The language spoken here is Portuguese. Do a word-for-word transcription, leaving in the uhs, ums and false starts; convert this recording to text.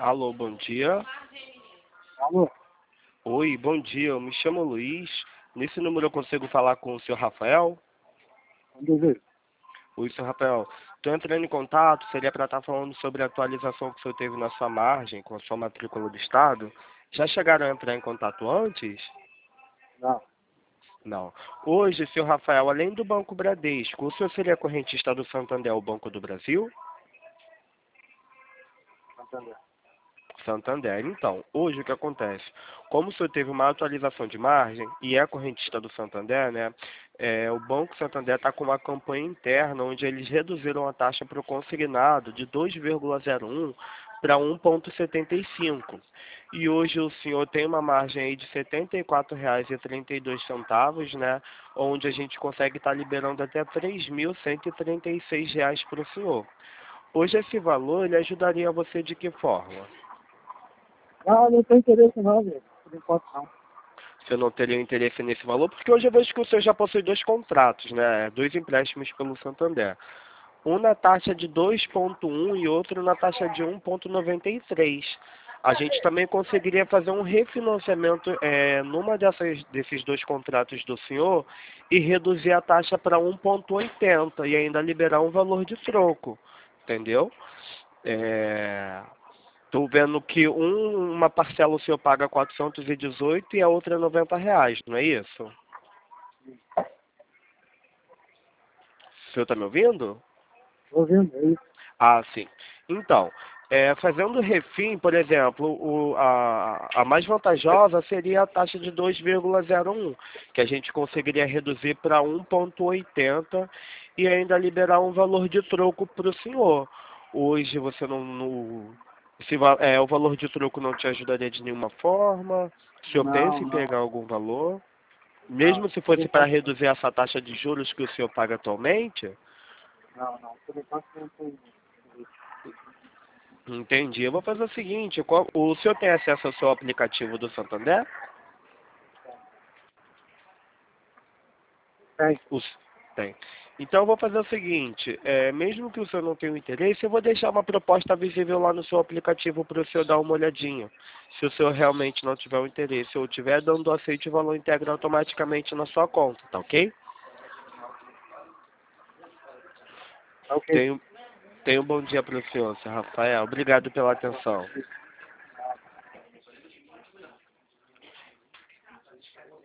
Alô, bom dia. Alô? Oi, bom dia. Eu me chamo Luiz. Nesse número eu consigo falar com o senhor Rafael? Quando ver? Oi, senhor Rafael. Estou entrando em contato, seria para estar falando sobre a atualização que o senhor teve na sua margem com a sua matrícula do Estado. Já chegaram a entrar em contato antes? Não, Não. Hoje, senhor Rafael, além do Banco Bradesco, o senhor seria correntista do Santander, o Banco do Brasil? Santander. Santander. Então, hoje o que acontece? Como o senhor teve uma atualização de margem e é correntista do Santander, né? É, o Banco Santander está com uma campanha interna onde eles reduziram a taxa para o consignado de dois vírgula zero um para um vírgula setenta e cinco. E hoje o senhor tem uma margem aí de setenta e quatro reais e trinta e dois centavos, né? Onde a gente consegue estar liberando até três mil cento e trinta e seis reais para o senhor. Hoje esse valor ele ajudaria você de que forma? Não, não tem interesse não, velho. Por enquanto não. Você não teria interesse nesse valor, porque hoje eu vejo que o senhor já possui dois contratos, né? Dois empréstimos pelo Santander. Um na taxa de dois vírgula um e outro na taxa de um vírgula noventa e três. A gente também conseguiria fazer um refinanciamento é, numa dessas, desses dois contratos do senhor e reduzir a taxa para um vírgula oitenta e ainda liberar um valor de troco, entendeu? É, Estou vendo que um, uma parcela o senhor paga quatrocentos e dezoito e a outra noventa reais, não é isso? O senhor está me ouvindo? Tô ouvindo aí. Ah, sim. Então, é, fazendo refim, por exemplo, o, a, a mais vantajosa seria a taxa de dois vírgula zero um, que a gente conseguiria reduzir para um vírgula oitenta e ainda liberar um valor de troco para o senhor. Hoje você não... não se, va- é, o valor de troco não te ajudaria de nenhuma forma? O senhor Não, pensa em não, pegar algum valor? não. Mesmo se Por fosse para enquanto reduzir essa taxa de juros que o senhor paga atualmente? não, não. Por enquanto não tem. Entendi. Eu vou fazer o seguinte, qual- o senhor tem acesso ao seu aplicativo do Santander? Tem. Os- Tem. Então eu vou fazer o seguinte, é, mesmo que o senhor não tenha interesse, eu vou deixar uma proposta visível lá no seu aplicativo para o senhor dar uma olhadinha. Se o senhor realmente não tiver o interesse ou tiver dando aceite, o valor integra automaticamente na sua conta, tá ok? Tá ok. Tenho, tenho um bom dia para o senhor, senhor Rafael. Obrigado pela atenção.